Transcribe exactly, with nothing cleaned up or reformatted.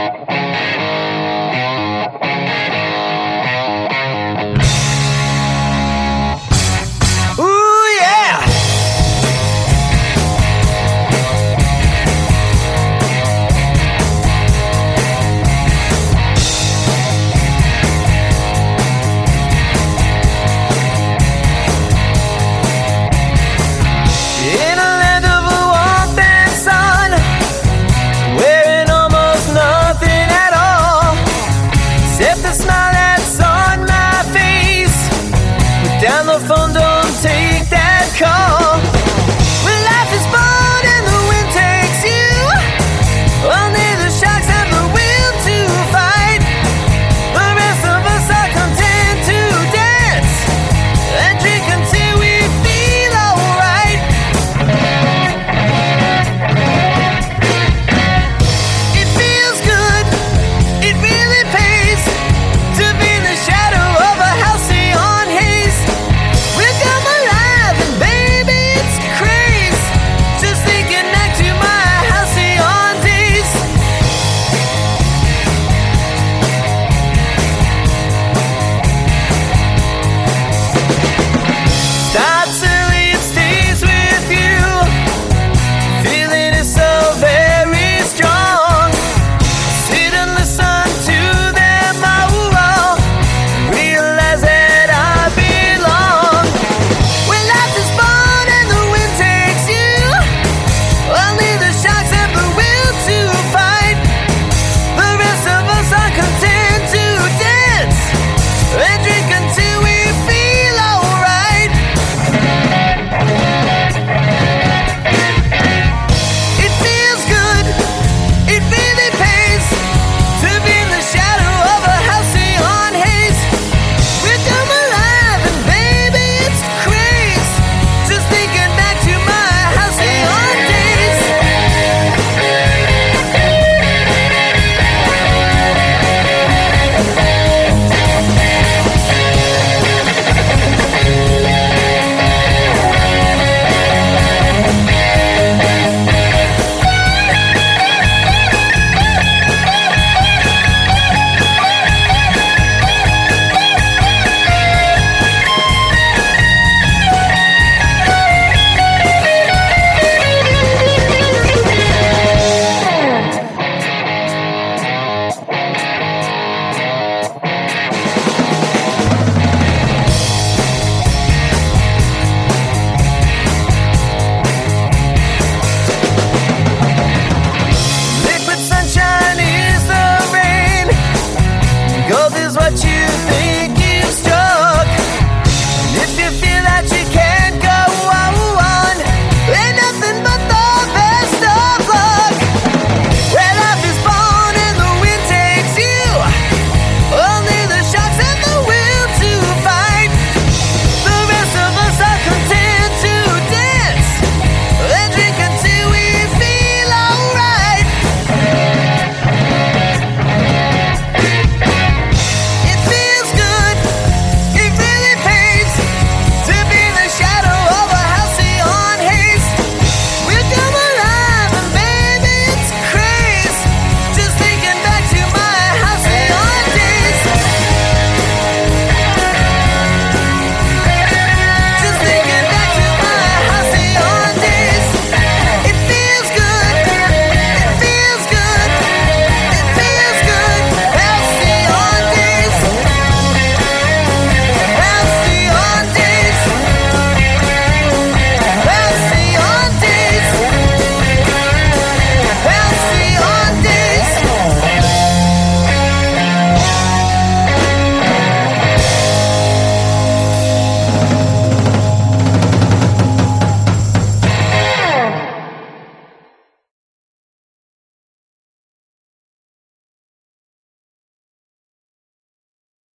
Phone, don't take that call. When life is bold and the wind takes you, only the sharks have the will to fight. The rest of us are content to dance and drink until we feel alright. It feels good, it really pays to be in the shadow of a house on haze. Come alive and baby it's craze, just thinking back to my halcyon days. Starts early, it stays with you, feeling is so very strong. Sit and listen to them all, realize that I belong. When life is bold and the wind takes you, only the sharks have the will to fight. The rest of us are content to dance and drink until we feel alright. It feels good, it really pays to be in the shadow of a halcyon haze. We're come alive and baby it's craze, just thinking back to my halcyon days. Liquid sunshine is the rain, gold is what you